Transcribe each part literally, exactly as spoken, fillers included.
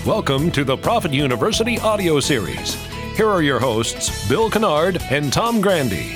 Welcome to the Profit University audio series. Here are your hosts, Bill Kennard and Tom Grandy.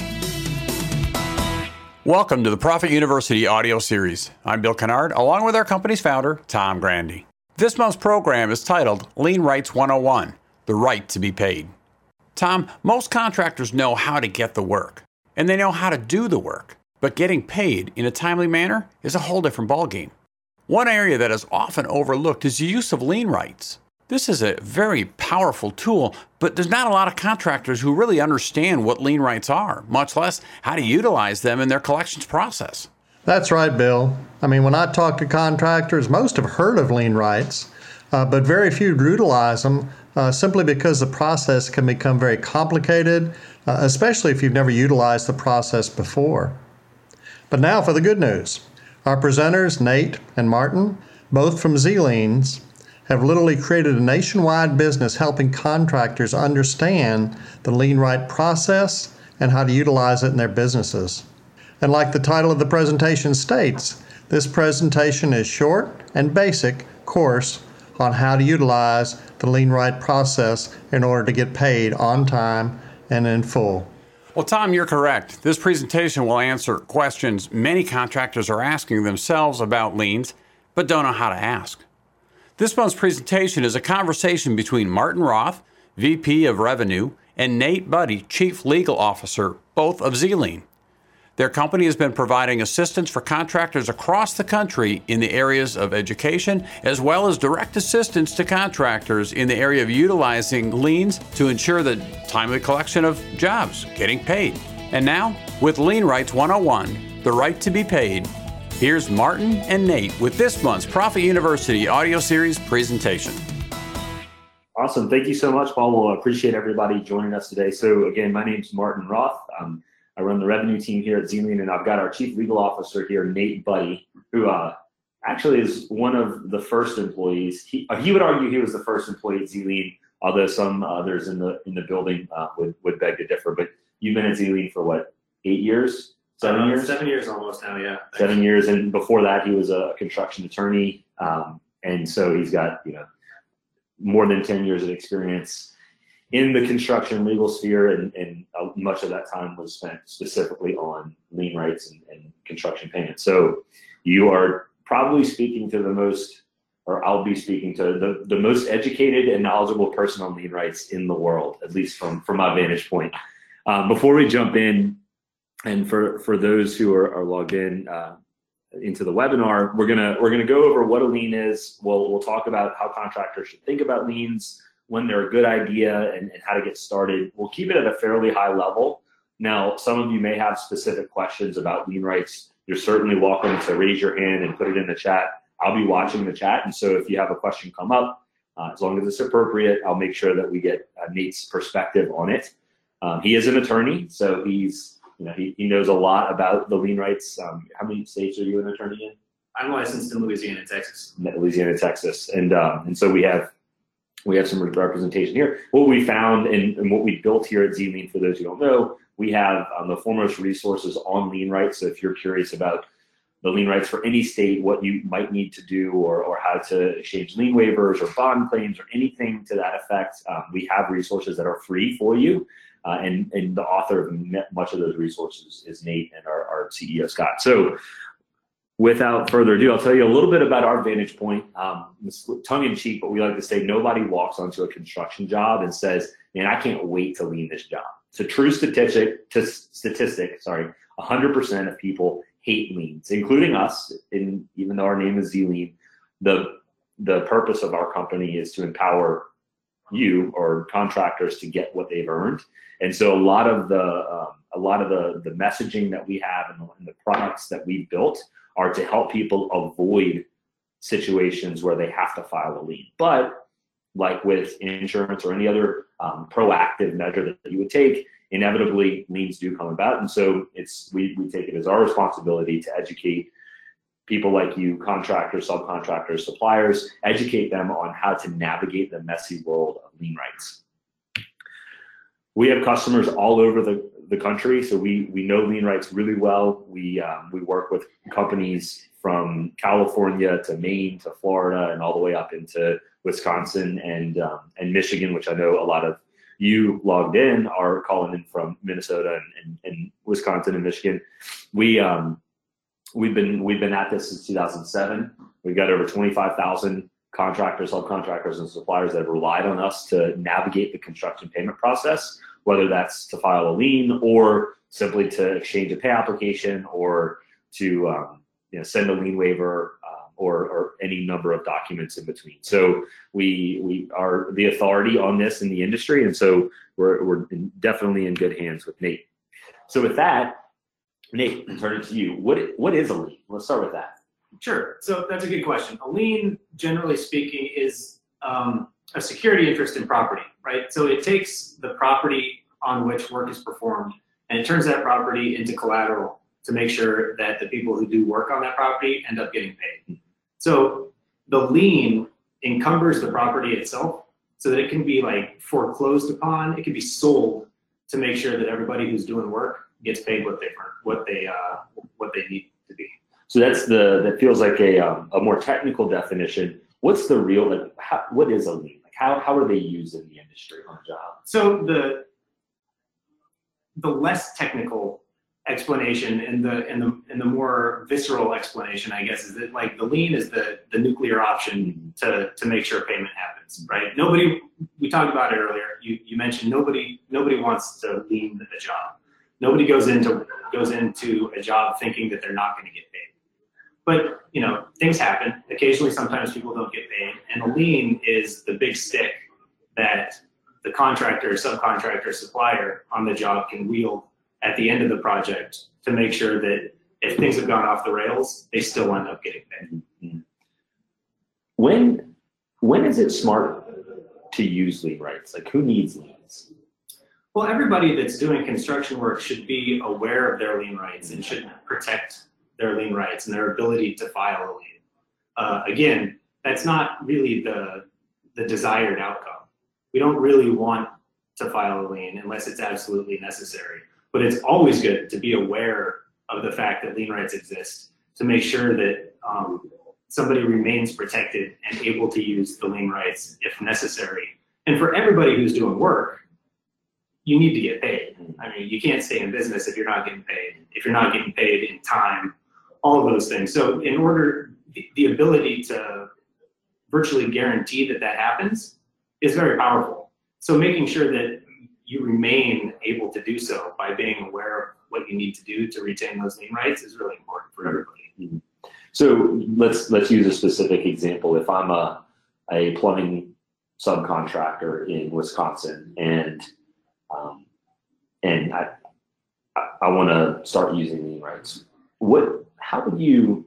Welcome to the Profit University audio series. I'm Bill Kennard, along with our company's founder, Tom Grandy. This month's program is titled Lien Rights one oh one, The Right to be Paid. Tom, most contractors know how to get the work, and they know how to do the work, but getting paid in a timely manner is a whole different ballgame. One area that is often overlooked is the use of lien rights. This is a very powerful tool, but there's not a lot of contractors who really understand what lien rights are, much less how to utilize them in their collections process. That's right, Bill. I mean, when I talk to contractors, most have heard of lien rights, uh, but very few utilize them uh, simply because the process can become very complicated, uh, especially if you've never utilized the process before. But now for the good news. Our presenters, Nate and Martin, both from Z-Liens, have literally created a nationwide business helping contractors understand the lien right process and how to utilize it in their businesses. And like the title of the presentation states, this presentation is short and basic course on how to utilize the lien right process in order to get paid on time and in full. Well, Tom, you're correct. This presentation will answer questions many contractors are asking themselves about liens, but don't know how to ask. This month's presentation is a conversation between Martin Roth, V P of Revenue, and Nate Budde, Chief Legal Officer, both of Z-Lien. Their company has been providing assistance for contractors across the country in the areas of education, as well as direct assistance to contractors in the area of utilizing liens to ensure the timely collection of jobs, getting paid. And now, with Lien Rights one oh one, The Right to be Paid, here's Martin and Nate with this month's Profit University audio series presentation. Awesome. Thank you so much, Paul. We'll appreciate everybody joining us today. So again, my name's Martin Roth. Um, I run the revenue team here at Z-Lien, and I've got our chief legal officer here, Nate Budde, who uh, actually is one of the first employees. He, uh, he would argue he was the first employee at Z-Lien, although some others in the in the building uh, would, would beg to differ. But you've been at Z-Lien for what, eight years? Seven uh, years? Seven years almost now, yeah. Seven years, and before that, he was a construction attorney, um, and so he's got you know more than ten years of experience in the construction legal sphere, and, and uh, much of that time was spent specifically on lien rights and, and construction payments. So you are probably speaking to the most, or I'll be speaking to the, the most educated and knowledgeable person on lien rights in the world, at least from, from my vantage point. Um, before we jump in, and for, for those who are, are logged in uh, into the webinar, we're gonna we're gonna go over what a lien is. We'll we'll talk about how contractors should think about liens, when they're a good idea, and, and how to get started. We'll keep it at a fairly high level. Now, some of you may have specific questions about lien rights. You're certainly welcome to raise your hand and put it in the chat. I'll be watching the chat, and so if you have a question come up, uh, as long as it's appropriate, I'll make sure that we get uh, Nate's perspective on it. Um, he is an attorney, so he's you know he, he knows a lot about the lien rights. Um, how many states are you an attorney in? I'm licensed in Louisiana and Texas. Louisiana, Texas, and um, and so we have We have some representation here. What we found and, and what we built here at Z-Lien, for those who don't know, we have um, the foremost resources on lien rights. So if you're curious about the lien rights for any state, what you might need to do, or, or how to exchange lien waivers or bond claims or anything to that effect, um, we have resources that are free for you. Uh, and, and the author of much of those resources is Nate and our, our C E O, Scott. So without further ado, I'll tell you a little bit about our vantage point. Um, tongue in cheek, but we like to say nobody walks onto a construction job and says, man, I can't wait to lien this job. It's a true statistic, t- statistic, sorry, one hundred percent of people hate liens, including us. And even though our name is Z-Lien, the, the purpose of our company is to empower you or contractors to get what they've earned. And so a lot of the, um, a lot of the, the messaging that we have and the, and the products that we've built are to help people avoid situations where they have to file a lien. But like with insurance or any other um, proactive measure that you would take, inevitably liens do come about. And so it's we, we take it as our responsibility to educate people like you, contractors, subcontractors, suppliers, educate them on how to navigate the messy world of lien rights. We have customers all over the, the country. So we we know lien rights really well. We um, we work with companies from California to Maine to Florida and all the way up into Wisconsin and um, and Michigan, which I know a lot of you logged in are calling in from Minnesota and, and, and Wisconsin and Michigan. We um, we've been we've been at this since two thousand seven. We've got over twenty-five thousand contractors, subcontractors, and suppliers that have relied on us to navigate the construction payment process, whether that's to file a lien or simply to exchange a pay application or to um, you know, send a lien waiver uh, or, or any number of documents in between. So we we are the authority on this in the industry, and so we're we're definitely in good hands with Nate. So with that, Nate, I'll turn it to you. What what is a lien? Let's start with that. Sure. So that's a good question. A lien, generally speaking, is um, a security interest in property, right? So it takes the property on which work is performed and it turns that property into collateral to make sure that the people who do work on that property end up getting paid. So the lien encumbers the property itself so that it can be like foreclosed upon. It can be sold to make sure that everybody who's doing work gets paid what they what they uh, what they need to be. So that's the that feels like a um, a more technical definition. What's the real like? How, what is a lien? Like how how are they used in the industry on a job? So the the less technical explanation and the and the and the more visceral explanation, I guess, is that like the lien is the the nuclear option to to make sure payment happens, right? Nobody, we talked about it earlier. You you mentioned nobody nobody wants to lien a job. Nobody goes into goes into a job thinking that they're not going to get paid. But, you know, things happen. Occasionally, sometimes people don't get paid. And a lien is the big stick that the contractor, subcontractor, supplier on the job can wield at the end of the project to make sure that if things have gone off the rails, they still end up getting paid. Mm-hmm. When, when is it smart to use lien rights? Like, who needs liens? Well, everybody that's doing construction work should be aware of their lien rights and should protect their lien rights and their ability to file a lien. Uh, again, that's not really the, the desired outcome. We don't really want to file a lien unless it's absolutely necessary. But it's always good to be aware of the fact that lien rights exist to make sure that um, somebody remains protected and able to use the lien rights if necessary. And for everybody who's doing work, you need to get paid. I mean, you can't stay in business if you're not getting paid, if you're not getting paid in time, all of those things. So in order, the, the ability to virtually guarantee that that happens is very powerful. So making sure that you remain able to do so by being aware of what you need to do to retain those lien rights is really important for everybody. Mm-hmm. So let's let's use a specific example. If I'm a, a plumbing subcontractor in Wisconsin and um, and I I, I want to start using lien rights, what how would you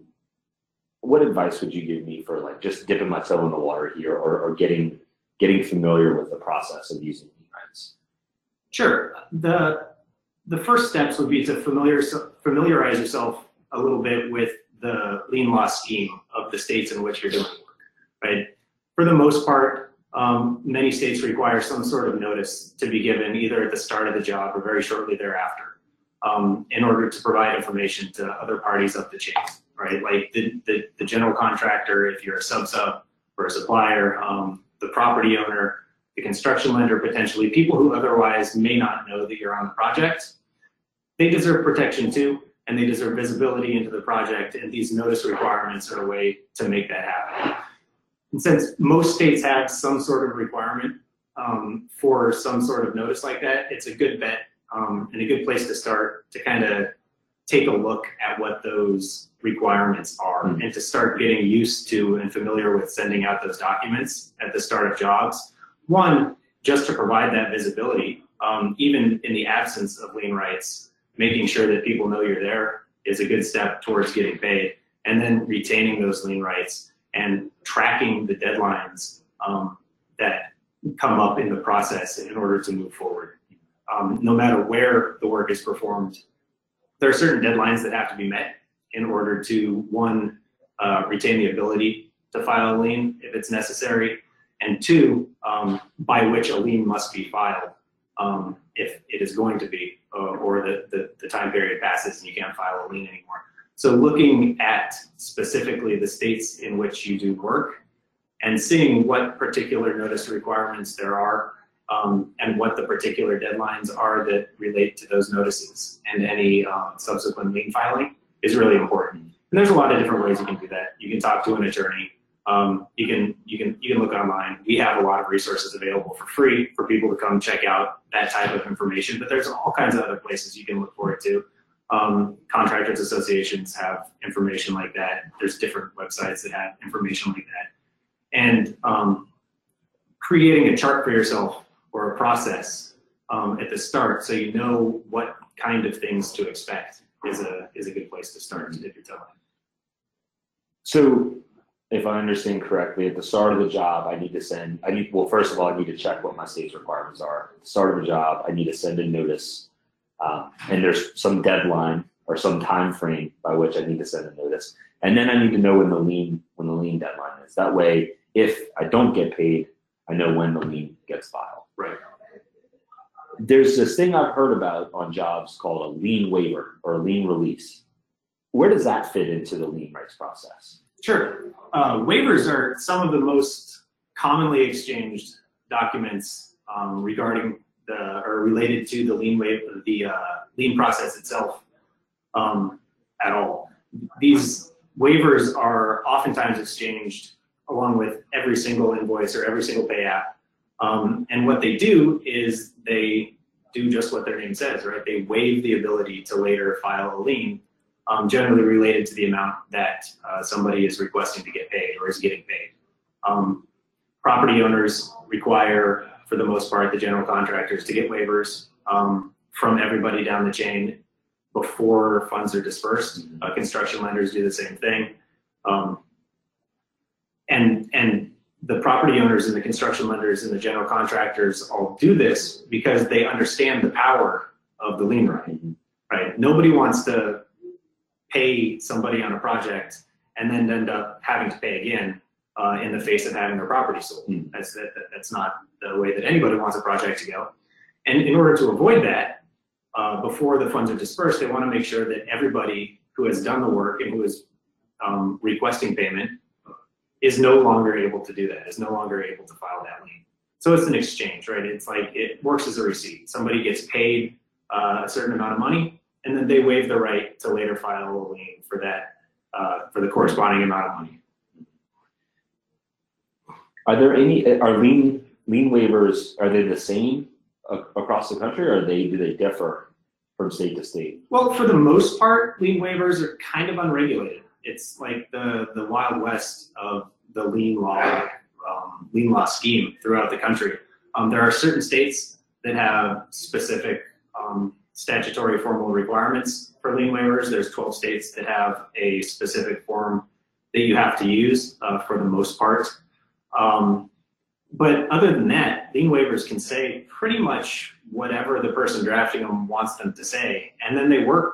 what advice would you give me for like just dipping my toe in the water here or, or getting getting familiar with the process of using lien rights? Sure. The the first steps would be to familiar, familiarize yourself a little bit with the lien law scheme of the states in which you're doing work, right? For the most part, um, many states require some sort of notice to be given either at the start of the job or very shortly thereafter um, in order to provide information to other parties up the chain, right? Like the, the, the general contractor, if you're a sub-sub or a supplier, um, the property owner, the construction lender, potentially people who otherwise may not know that you're on the project. They deserve protection too, and they deserve visibility into the project, and these notice requirements are a way to make that happen. And since most states have some sort of requirement um, for some sort of notice like that, it's a good bet um, and a good place to start to kind of take a look at what those requirements are mm-hmm. and to start getting used to and familiar with sending out those documents at the start of jobs. One, just to provide that visibility, um, even in the absence of lien rights, making sure that people know you're there is a good step towards getting paid, and then retaining those lien rights and tracking the deadlines um, that come up in the process in order to move forward. Um, no matter where the work is performed, there are certain deadlines that have to be met in order to, one, uh, retain the ability to file a lien if it's necessary, and two, um, by which a lien must be filed um, if it is going to be, uh, or the, the, the time period passes and you can't file a lien anymore. So looking at specifically the states in which you do work and seeing what particular notice requirements there are, um, and what the particular deadlines are that relate to those notices and any um, subsequent lien filing is really important. And there's a lot of different ways you can do that. You can talk to an attorney. Um, you can you can you can look online. We have a lot of resources available for free for people to come check out that type of information. But there's all kinds of other places you can look for it too. Um, contractors associations have information like that. There's different websites that have information like that. And um, creating a chart for yourself or a process um, at the start, so you know what kind of things to expect, is a is a good place to start if you're telling. So, if I understand correctly, at the start of the job, I need to send, I need, well, first of all, I need to check what my state's requirements are. At the start of the job, I need to send a notice, um, and there's some deadline or some time frame by which I need to send a notice. And then I need to know when the lien, when the lien deadline is. That way, if I don't get paid, I know when the lien gets filed. Right. There's this thing I've heard about on jobs called a lien waiver or a lien release. Where does that fit into the lien rights process? Sure. Uh, waivers are some of the most commonly exchanged documents um, regarding the or related to the lien waiver, the uh, lien process itself um, at all. These waivers are oftentimes exchanged along with every single invoice or every single pay app. Um, and what they do is they do just what their name says, right? They waive the ability to later file a lien, um, generally related to the amount that uh, somebody is requesting to get paid or is getting paid. Um, property owners require, for the most part, the general contractors to get waivers um, from everybody down the chain before funds are dispersed. Uh, construction lenders do the same thing. Um, and, and the property owners and the construction lenders and the general contractors all do this because they understand the power of the lien right, right? Nobody wants to pay somebody on a project and then end up having to pay again uh, in the face of having their property sold. Mm. That's, that, that's not the way that anybody wants a project to go. And in order to avoid that, uh, before the funds are dispersed, they want to make sure that everybody who has done the work and who is um, requesting payment is no longer able to do that, is no longer able to file that lien. So it's an exchange, right? It's like it works as a receipt. Somebody gets paid uh, a certain amount of money, and then they waive the right to later file a lien for that, uh, for the corresponding amount of money. Are there any, are lien, lien waivers, are they the same uh, across the country, or are they, do they differ from state to state? Well, for the most part, lien waivers are kind of unregulated. It's like the, the Wild West of the lien law, um, lien law scheme throughout the country. Um, there are certain states that have specific um, statutory formal requirements for lien waivers. There's twelve states that have a specific form that you have to use uh, for the most part. Um, but other than that, lien waivers can say pretty much whatever the person drafting them wants them to say, and then they work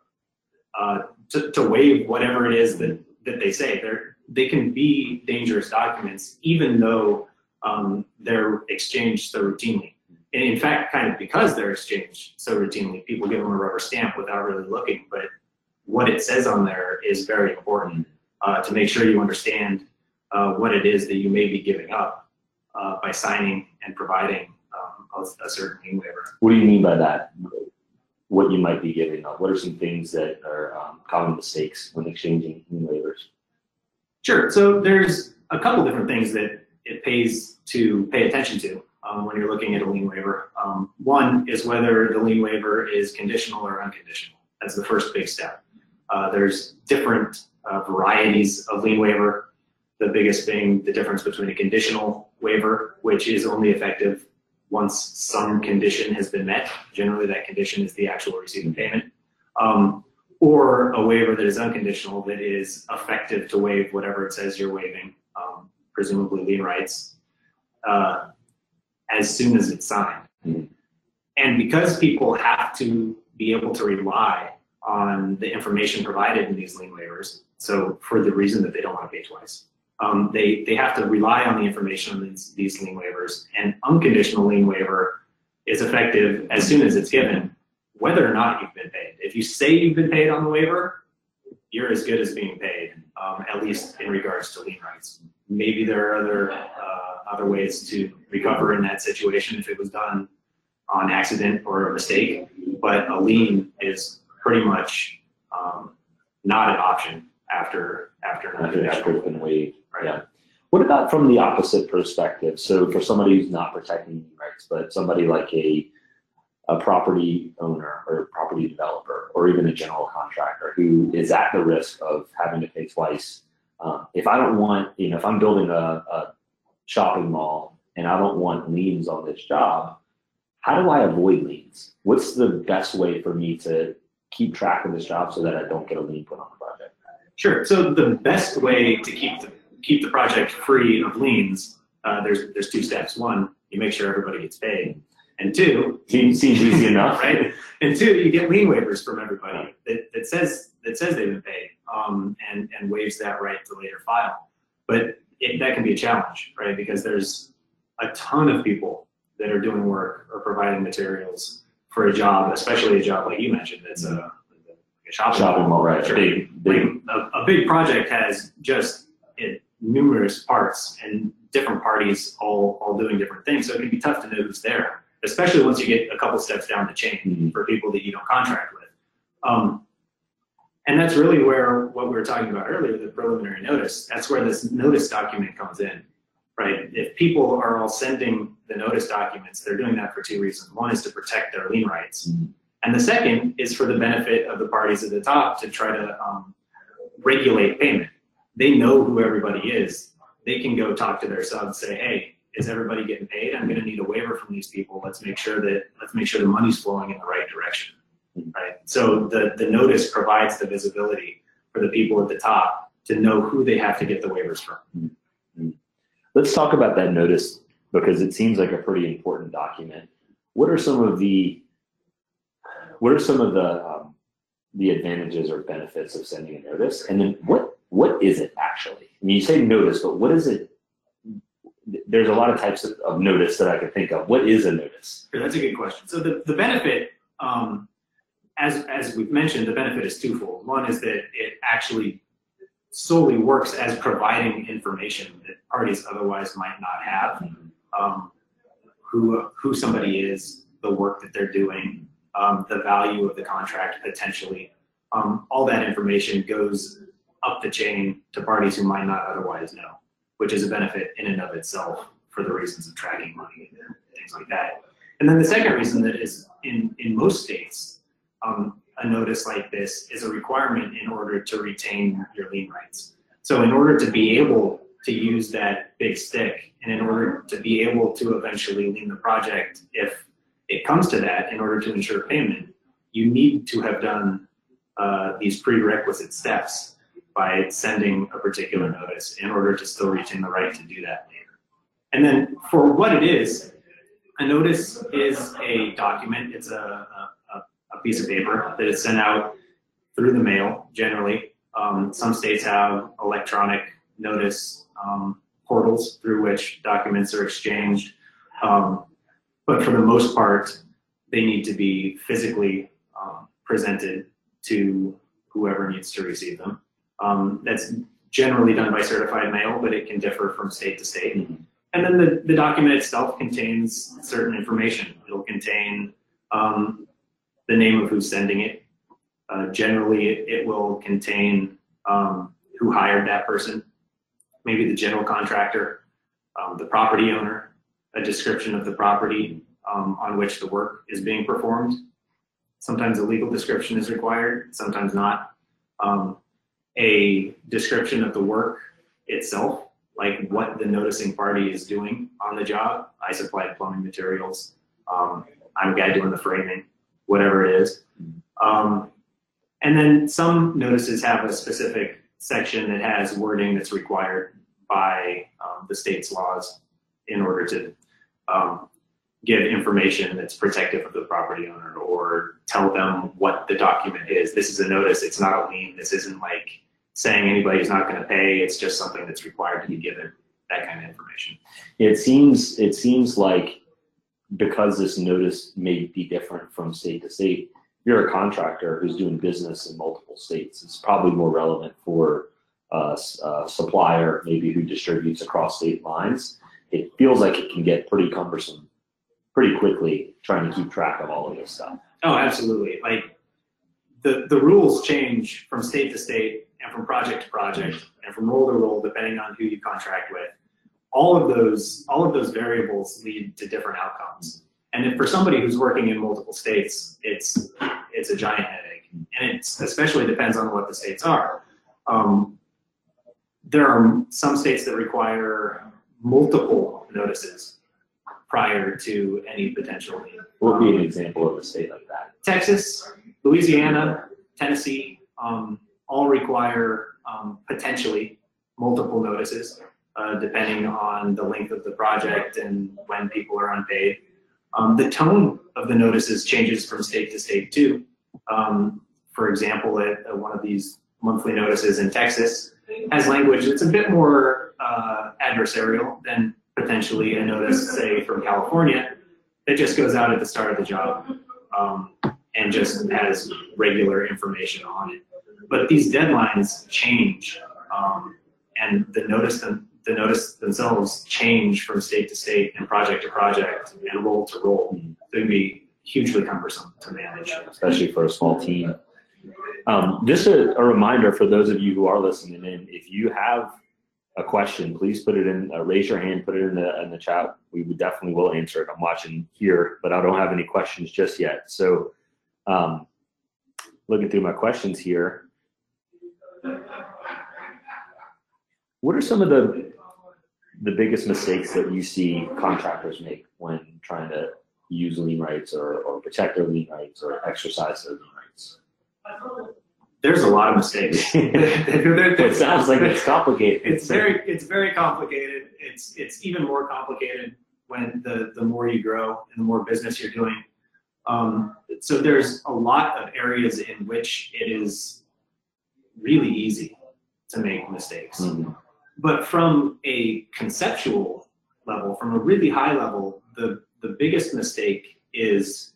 uh, to, to waive whatever it is that, that they say. They're, they can be dangerous documents, even though um, they're exchanged so routinely. And in fact, kind of because they're exchanged so routinely, people give them a rubber stamp without really looking. But what it says on there is very important uh, to make sure you understand uh, what it is that you may be giving up uh, by signing and providing um, a, a certain lien waiver. What do you mean by that? What you might be giving up? What are some things that are um, common mistakes when exchanging lien waivers? Sure. So there's a couple different things that it pays to pay attention to um, when you're looking at a lien waiver. Um, one is whether the lien waiver is conditional or unconditional. That's the first big step. Uh, there's different uh, varieties of lien waiver. The biggest being the difference between a conditional waiver, which is only effective once some condition has been met. Generally, that condition is the actual receipt of payment. Um, or a waiver that is unconditional, that is effective to waive whatever it says you're waiving, um, presumably lien rights, uh, as soon as it's signed. Mm-hmm. And because people have to be able to rely on the information provided in these lien waivers, so for the reason that they don't want to pay twice, um, they, they have to rely on the information in these, these lien waivers. And unconditional lien waiver is effective as soon as it's given, whether or not you've been paid. If you say you've been paid on the waiver, you're as good as being paid, um, at least in regards to lien rights. Maybe there are other uh, other ways to recover in that situation if it was done on accident or a mistake, but a lien is pretty much um, not an option after after After after it's been waived. Right. Yeah. What about from the opposite perspective? So for somebody who's not protecting lien rights, but somebody like a a property owner or property developer or even a general contractor who is at the risk of having to pay twice. Um, if I don't want, you know, if I'm building a, a shopping mall and I don't want liens on this job, how do I avoid liens? What's the best way for me to keep track of this job so that I don't get a lien put on the project? Sure. So the best way to keep the keep the project free of liens, uh, there's there's two steps. One, you make sure everybody gets paid. And two, Seems, seems easy enough, right? And two, you get lien waivers from everybody that, that says that says they've been paid, um, and and waives that right to later file. But it, that can be a challenge, right? Because there's a ton of people that are doing work or providing materials for a job, especially a job like you mentioned. That's a, a shopping, Shopping mall, right? Sure. Big, big. Like a, a big project has just it, numerous parts and different parties all all doing different things. So it can be tough to know who's there, especially once you get a couple steps down the chain Mm-hmm. for people that you don't contract with. Um, and that's really where what we were talking about earlier, the preliminary notice, that's where this notice document comes in, right? If people are all sending the notice documents, they're doing that for two reasons. One is to protect their lien rights. Mm-hmm. And the second is for the benefit of the parties at the top to try to um, regulate payment. They know who everybody is. They can go talk to their subs, say, hey, is everybody getting paid? I'm going to need a waiver from these people. Let's make sure that let's make sure the money's flowing in the right direction, right? So the the notice provides the visibility for the people at the top to know who they have to get the waivers from. Mm-hmm. Let's talk about that notice because it seems like a pretty important document. What are some of the what are some of the um, the advantages or benefits of sending a notice? And then what what is it actually? I mean, you say notice, but what is it? There's a lot of types of, of notice that I can think of. What is a notice? Sure, that's a good question. So the, the benefit, um, as, as we've mentioned, the benefit is twofold. One is that it actually solely works as providing information that parties otherwise might not have. Um, who, who somebody is, the work that they're doing, um, the value of the contract potentially. Um, all that information goes up the chain to parties who might not otherwise know, which is a benefit in and of itself for the reasons of tracking money and things like that. And then the second reason that is in, in most states, um, a notice like this is a requirement in order to retain your lien rights. So in order to be able to use that big stick and in order to be able to eventually lien the project, if it comes to that, in order to ensure payment, you need to have done uh, these prerequisite steps by sending a particular notice in order to still retain the right to do that later. And then for what it is, a notice is a document. It's a, a, a piece of paper that is sent out through the mail, generally. Um, some states have electronic notice um, portals through which documents are exchanged. Um, but for the most part, they need to be physically um, presented to whoever needs to receive them. Um, that's generally done by certified mail, but it can differ from state to state. Mm-hmm. And then the, the document itself contains certain information. It'll contain um, the name of who's sending it. Uh, generally, it, it will contain um, who hired that person, maybe the general contractor, um, the property owner, a description of the property um, on which the work is being performed. Sometimes a legal description is required, sometimes not. Um, a description of the work itself, like what the noticing party is doing on the job. I supplied plumbing materials. Um, I'm a guy doing the framing, whatever it is. Um, and then some notices have a specific section that has wording that's required by um, the state's laws in order to um, give information that's protective of the property owner or tell them what the document is. This is a notice, it's not a lien. This isn't like saying anybody's not going to pay. It's just something that's required to be given, that kind of information. It seems, it seems like because this notice may be different from state to state, you're a contractor who's doing business in multiple states. It's probably more relevant for a, a supplier, maybe who distributes across state lines. It feels like it can get pretty cumbersome pretty quickly trying to keep track of all of this stuff. Oh, absolutely. Like the, the rules change from state to state and from project to project and from role to role, depending on who you contract with. All of those, all of those variables lead to different outcomes. And if for somebody who's working in multiple states, it's it's a giant headache, and it especially depends on what the states are. Um, there are some states that require multiple notices prior to any potential lien. What would be an example of a state like that? Texas, Louisiana, Tennessee, um, all require um, potentially multiple notices, uh, depending on the length of the project and when people are unpaid. Um, the tone of the notices changes from state to state too. Um, for example, at, at one of these monthly notices in Texas has language that's a bit more uh, adversarial than potentially a notice, say, from California that just goes out at the start of the job um, and just has regular information on it. But these deadlines change, um, and the notice them, the notice themselves change from state to state and project to project and role to role. So it can be hugely cumbersome to manage, especially for a small team. Um, just a, a reminder for those of you who are listening in, if you have a question, please put it in, uh, raise your hand, put it in the, in the chat. We would definitely will answer it. I'm watching here, but I don't have any questions just yet. So um, looking through my questions here, what are some of the the biggest mistakes that you see contractors make when trying to use lien rights or, or protect their lien rights or exercise their lien rights? There's a lot of mistakes. It sounds like it's complicated. It's very, it's very complicated. It's, it's even more complicated when the, the more you grow and the more business you're doing. Um, so there's a lot of areas in which it is really easy to make mistakes. Mm-hmm. But from a conceptual level, from a really high level, the, the biggest mistake is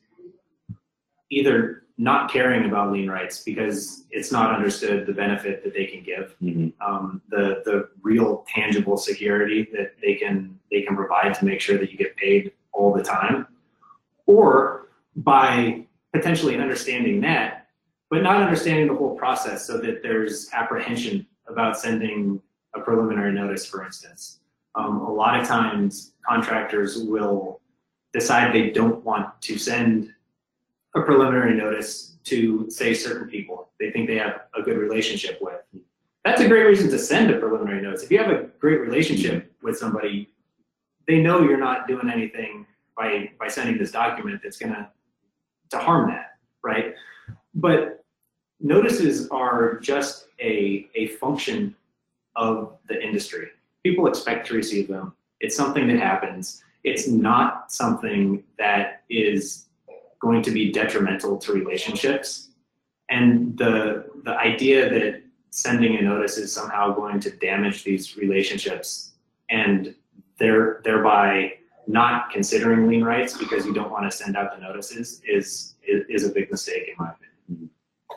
either not caring about lien rights because it's not understood the benefit that they can give, mm-hmm. um, the the real tangible security that they can they can provide to make sure that you get paid all the time, or by potentially understanding that, but not understanding the whole process, so that there's apprehension about sending a preliminary notice, for instance. Um, a lot of times contractors will decide they don't want to send a preliminary notice to, say, certain people they think they have a good relationship with. That's a great reason to send a preliminary notice. If you have a great relationship with somebody, they know you're not doing anything by, by sending this document that's gonna to harm that, right? But notices are just a, a function of the industry. People expect to receive them. It's something that happens. It's not something that is going to be detrimental to relationships. And the the idea that sending a notice is somehow going to damage these relationships and there, thereby not considering lien rights because you don't want to send out the notices is, is, is a big mistake in my opinion.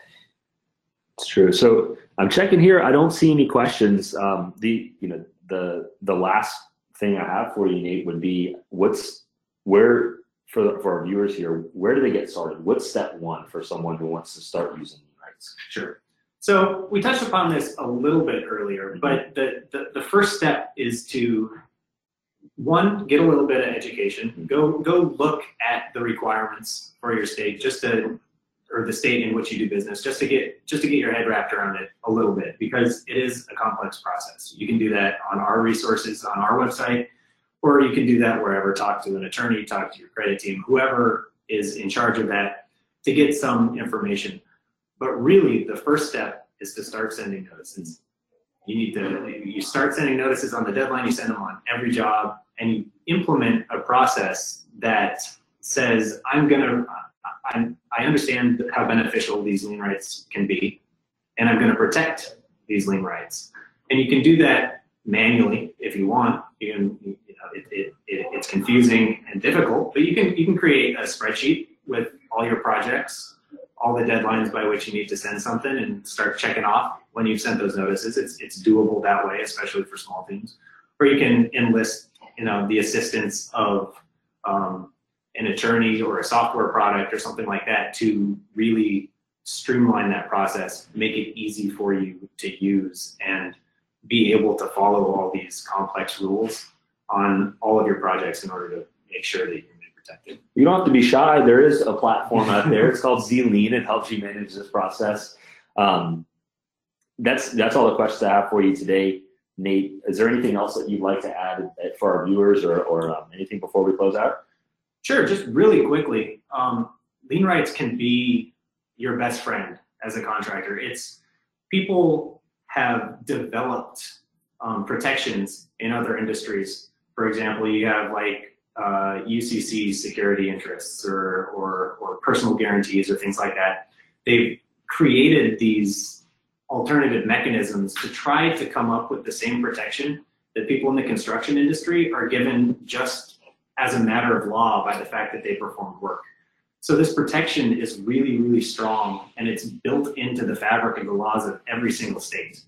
It's true. So I'm checking here. I don't see any questions. Um, the you know the the last thing I have for you, Nate, would be what's where for for our viewers here. Where do they get started? What's step one for someone who wants to start using lien rights? Sure. So we touched upon this a little bit earlier, but the the, the first step is to one, get a little bit of education. Go go look at the requirements for your state, just to or the state in which you do business, just to get just to get your head wrapped around it a little bit, because it is a complex process. You can do that on our resources on our website, or you can do that wherever. Talk to an attorney, talk to your credit team, whoever is in charge of that, to get some information. But really, the first step is to start sending notices. You need to you start sending notices on the deadline. You send them on every job, and you implement a process that says, I'm gonna. I'm, I understand how beneficial these lien rights can be, and I'm going to protect these lien rights. And you can do that manually if you want. You can, you know, it, it, it, it's confusing and difficult, but you can you can create a spreadsheet with all your projects, all the deadlines by which you need to send something, and start checking off when you've sent those notices. It's it's doable that way, especially for small teams. Or you can enlist, you know, the assistance of um, an attorney or a software product or something like that to really streamline that process, make it easy for you to use, and be able to follow all these complex rules on all of your projects in order to make sure that you're protected. You don't have to be shy. There is a platform out there. It's called Z-Lean. It helps you manage this process. Um, that's that's all the questions I have for you today. Nate, is there anything else that you'd like to add for our viewers, or, or um, anything before we close out? Sure, just really quickly. Um, lien rights can be your best friend as a contractor. It's people have developed um, protections in other industries. For example, you have like uh, U C C security interests or, or, or personal guarantees or things like that. They've created these alternative mechanisms to try to come up with the same protection that people in the construction industry are given just as a matter of law by the fact that they perform work. So this protection is really, really strong, and it's built into the fabric of the laws of every single state.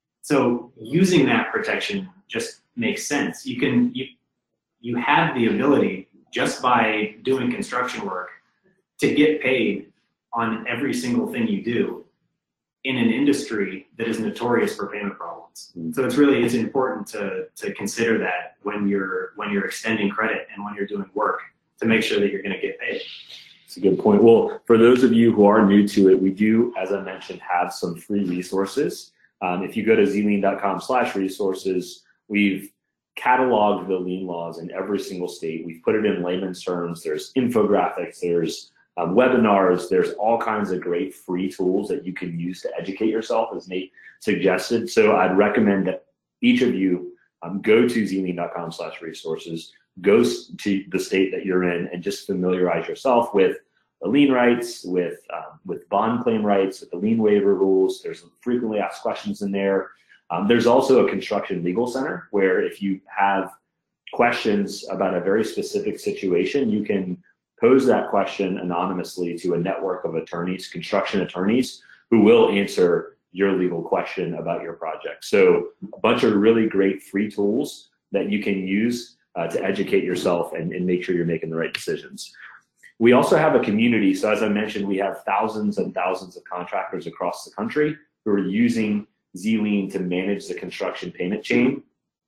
So using that protection just makes sense. You can you you have the ability, just by doing construction work, to get paid on every single thing you do in an industry that is notorious for payment problems. So it's really it's important to to consider that when you're when you're extending credit and when you're doing work, to make sure that you're going to get paid. That's a good point. Well, for those of you who are new to it, we do, as I mentioned, have some free resources. Um, if you go to zlean.com slash resources, we've cataloged the lien laws in every single state. We've put it in layman's terms. There's infographics, there's um, webinars, there's all kinds of great free tools that you can use to educate yourself, as Nate suggested. So I'd recommend that each of you um, go to zlean.com slash resources, go to the state that you're in, and just familiarize yourself with the lien rights, with um, with bond claim rights, with the lien waiver rules. There's some frequently asked questions in there. Um, there's also a construction legal center where if you have questions about a very specific situation, you can pose that question anonymously to a network of attorneys, construction attorneys, who will answer your legal question about your project. So a bunch of really great free tools that you can use uh, to educate yourself and, and make sure you're making the right decisions. We also have a community. So as I mentioned, we have thousands and thousands of contractors across the country who are using Z-Lean to manage the construction payment chain.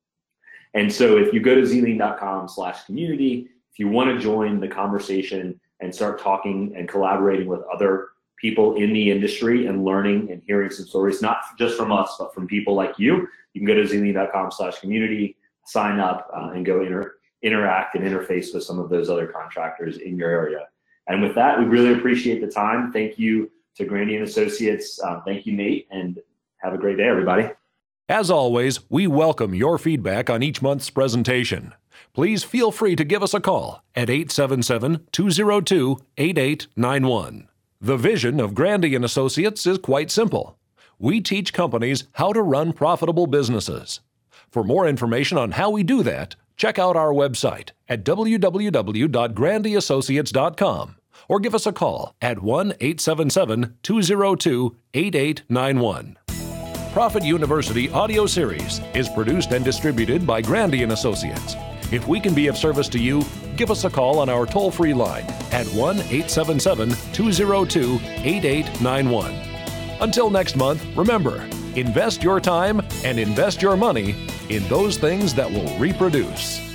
And so if you go to zlean.com slash community, if you want to join the conversation and start talking and collaborating with other people in the industry and learning and hearing some stories, not just from us, but from people like you, you can go to zlean.com slash community, sign up, uh, and go inter interact and interface with some of those other contractors in your area. And with that, we really appreciate the time. Thank you to Grandy and Associates. Um, thank you, Nate, and have a great day, everybody. As always, we welcome your feedback on each month's presentation. Please feel free to give us a call at eight seven seven, two zero two, eight eight nine one. The vision of Grandy and Associates is quite simple. We teach companies how to run profitable businesses. For more information on how we do that, check out our website at w w w dot grandy associates dot com or give us a call at one eight seven seven, two zero two, eight eight nine one. Profit University Audio Series is produced and distributed by Grandy and Associates. If we can be of service to you, give us a call on our toll-free line at one eight seven seven, two zero two, eight eight nine one. Until next month, remember, invest your time and invest your money in those things that will reproduce.